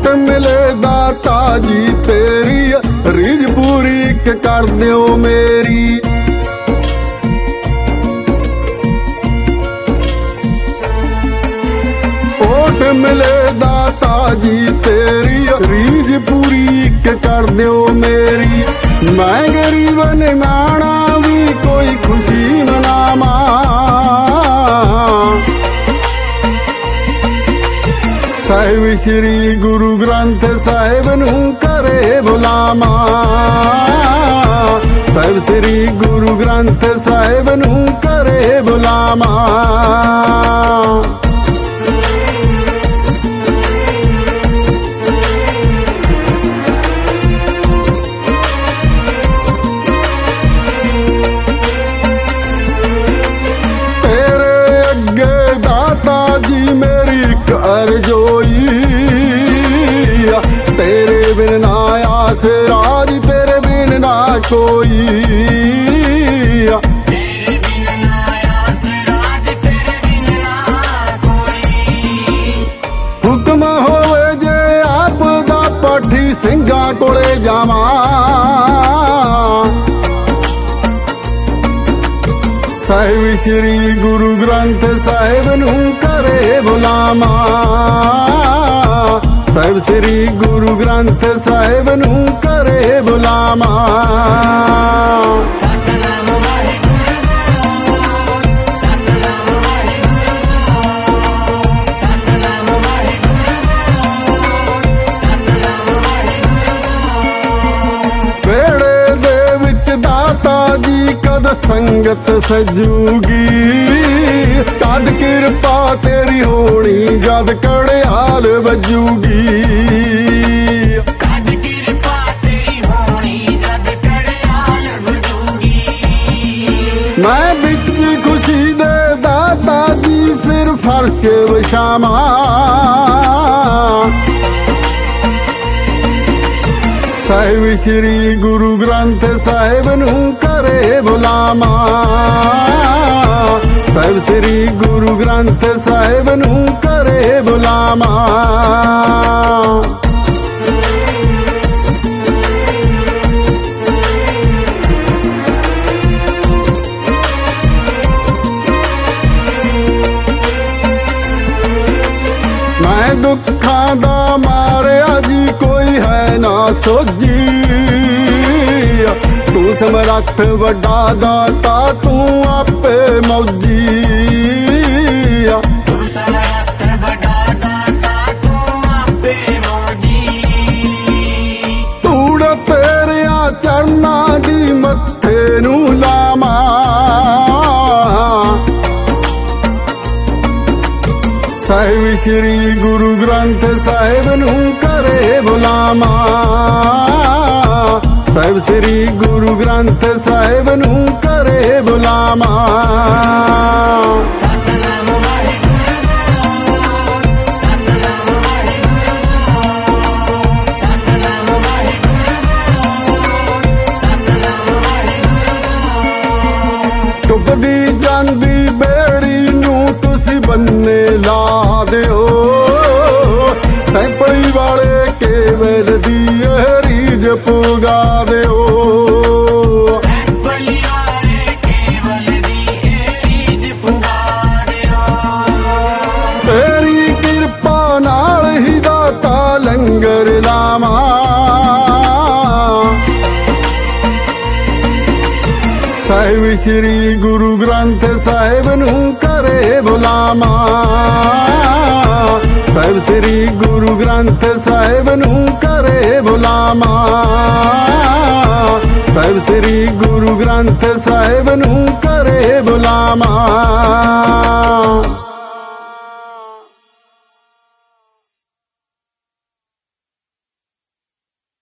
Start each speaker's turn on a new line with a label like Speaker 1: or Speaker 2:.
Speaker 1: ਓਟ ਮਿਲੇ ਦਾਤਾ ਜੀ ਤੇਰੀ, ਰੀਝ ਪੂਰੀ ਇੱਕ ਕਰ ਦਿਓ ਮੇਰੀ। ਓਟ ਮਿਲੇ ਦਾਤਾ ਜੀ ਤੇਰੀ, ਰੀਝ ਪੂਰੀ ਇੱਕ ਕਰ ਦਿਓ ਮੇਰੀ। ਮੈਂ ਗਰੀਬ ਨਿਮਾਣਾ ਵੀ ਕੋਈ ਖੁਸ਼ੀ ਮਨਾਵਾਂ, ਸਾਹਿਬ ਸ੍ਰੀ ਗੁਰੂ ਗ੍ਰੰਥ ਸਾਹਿਬ ਨੂੰ ਕਰੇ ਬੁਲਾਵਾਂ, ਸਾਹਿਬ ਸ੍ਰੀ ਗੁਰੂ ਗ੍ਰੰਥ ਸਾਹਿਬ ਨੂੰ ਕਰੇ ਬੁਲਾਵਾਂ। ਮੇਰੀ ਇੱਕ ਅਰਜ਼ੋਈ, ਤੇਰੇ ਬਿਨ ਨਾ ਆਸਰਾ ਜੀ, ਤੇਰੇ ਬਿਨ ਨਾ ਕੋਈ।
Speaker 2: ਤੇਰੇ ਬਿਨ ਨਾ ਆਸਰਾ ਜੀ, ਤੇਰੇ ਬਿਨ ਨਾ ਕੋਈ।
Speaker 1: ਹੁਕਮ ਹੋਵੇ ਜੇ ਆਪ ਦਾ ਪਾਠੀ ਸਿੰਘਾਂ ਕੋਲੇ ਜਾਵਾਂ, ਸਾਹਿਬ ਸ੍ਰੀ ਗੁਰੂ ਗ੍ਰੰਥ ਸਾਹਿਬ ਨੂੰ ਕਰੇ ਬੁਲਾਵਾਂ, ਸਾਹਿਬ ਸ੍ਰੀ ਗੁਰੂ ਗ੍ਰੰਥ ਸਾਹਿਬ ਨੂੰ ਕਰੇ ਬੁਲਾਵਾਂ।
Speaker 2: ਸਤਿਨਾਮ ਵਾਹਿਗੁਰੂ ਬੋਲ, ਸਤਿਨਾਮ ਵਾਹਿਗੁਰੂ ਬੋਲ, ਸਤਿਨਾਮ ਵਾਹਿਗੁਰੂ ਬੋਲ, ਸਤਿਨਾਮ ਵਾਹਿਗੁਰੂ ਬੋਲ।
Speaker 1: ਵੇੜੇ ਦੇ ਵਿੱਚ ਦਾਤਾ ਜੀ ਕਦ ਸੰਗਤ ਸਜੂਗੀ, ਕਦ ਕਿਰਪਾ ਤੇਰੀ ਹੋਣੀ ਜਦ ਕੜਿਆਲ ਵੱਜੂਗੀ।
Speaker 2: ਕਦ ਕਿਰਪਾ ਤੇਰੀ ਹੋਣੀ ਜਦ ਕੜਿਆਲ ਵੱਜੂਗੀ।
Speaker 1: ਮੈਂ ਵਿੱਚ ਖੁਸ਼ੀ ਦੇ ਦਾਤਾ ਜੀ ਫਿਰ ਫਰਸ਼ ਵਿਛਾਵਾਂ, ਸਾਹਿਬ ਸ੍ਰੀ ਗੁਰੂ ਗ੍ਰੰਥ ਸਾਹਿਬ ਨੂੰ ਕਰੇ ਬੁਲਾਵਾਂ, ਸਾਹਿਬ ਸ੍ਰੀ ਗੁਰੂ ਗ੍ਰੰਥ ਸਾਹਿਬ ਨੂੰ ਕਰੇ ਬੁਲਾਵਾਂ। ਮੈਂ ਦੁੱਖਾਂ ਦਾ ਮਾਰਿਆ ਜੀ ਕੋਈ ਹੈ ਨਾ ਸੋਝੀ, ਤੂੰ ਸਮਰੱਥ ਵੱਡਾ ਦਾਤਾ ਤੂੰ ਆਪੇ ਮੌਜੀ।
Speaker 2: ਤੂੰ ਸਮਰੱਥ ਵੱਡਾ ਦਾਤਾ ਤੂੰ ਆਪੇ ਮੌਜੀ।
Speaker 1: ਧੂੜ ਤੇਰਿਆਂ ਚਰਨਾਂ ਦੀ ਮੱਥੇ ਨੂੰ ਲਾਵਾਂ, ਸਾਹਿਬ ਸ੍ਰੀ ਗੁਰੂ ਗ੍ਰੰਥ ਸਾਹਿਬ ਨੂੰ ਕਰੇ ਬੁਲਾਵਾਂ, ਸਾਹਿਬ ਸ੍ਰੀ ਗੁਰੂ ਗ੍ਰੰਥ ਸਾਹਿਬ ਨੂੰ ਕਰੇ ਬੁਲਾਵਾਂ।
Speaker 2: ਸਤਿਨਾਮ ਵਾਹਿਗੁਰੂ ਬੋਲ, ਸਤਿਨਾਮ ਵਾਹਿਗੁਰੂ ਬੋਲ, ਸਤਿਨਾਮ ਵਾਹਿਗੁਰੂ ਬੋਲ, ਸਤਿਨਾਮ ਵਾਹਿਗੁਰੂ ਬੋਲ।
Speaker 1: ਡੁੱਬਦੀ ਜਾਂਦੀ ਬੇੜੀ ਨੂੰ ਤੁਸੀਂ ਬੰਨੇ ਲਾ ਦਿਓ, ਸੈਂਪਲੀ ਵਾਲੇ ਕੇਵਲ ਦੀ ਇਹ ਰੀਝ ਪੁਗਾ ਦਿਓ।
Speaker 2: ਸੈਂਪਲੀ ਵਾਲੇ ਕੇਵਲ ਦੀ ਇਹ ਰੀਝ ਪੁਗਾ ਦਿਓ।
Speaker 1: ਤੇਰੀ ਕਿਰਪਾ ਨਾਲ ਹੀ ਦਾਤਾ ਲੰਗਰ ਲਾਵਾਂ, ਸਾਹਿਬ ਸ੍ਰੀ ਗੁਰੂ ਗ੍ਰੰਥ ਸਾਹਿਬ ਨੂੰ ਕਰੇ ਬੁਲਾਵਾਂ, ਸਾਹਿਬ ਸ੍ਰੀ ਗੁਰੂ ਗ੍ਰੰਥ ਸਾਹਿਬ ਨੂੰ ਕਰੇ ਬੁਲਾਵਾਂ, ਸਾਹਿਬ ਸ੍ਰੀ ਗੁਰੂ ਗ੍ਰੰਥ ਸਾਹਿਬ ਨੂੰ ਕਰੇ ਬੁਲਾਵਾਂ।